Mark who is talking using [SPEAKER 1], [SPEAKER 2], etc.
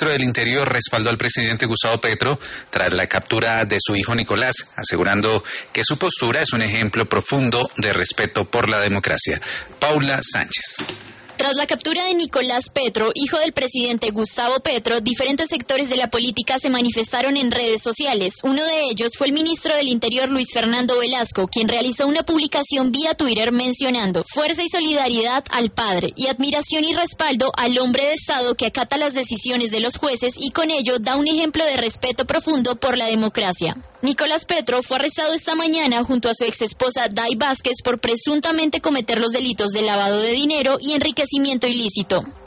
[SPEAKER 1] ministro del Interior respaldó al presidente Gustavo Petro tras la captura de su hijo Nicolás, asegurando que su postura es un ejemplo profundo de respeto por la democracia. Paula Sánchez.
[SPEAKER 2] Tras la captura de Nicolás Petro, hijo del presidente Gustavo Petro, diferentes sectores de la política se manifestaron en redes sociales. Uno de ellos fue el ministro del Interior, Luis Fernando Velasco, quien realizó una publicación vía Twitter mencionando fuerza y solidaridad al padre y admiración y respaldo al hombre de Estado que acata las decisiones de los jueces y con ello da un ejemplo de respeto profundo por la democracia. Nicolás Petro fue arrestado esta mañana junto a su exesposa Day Vázquez por presuntamente cometer los delitos de lavado de dinero y enriquecimiento ilícito.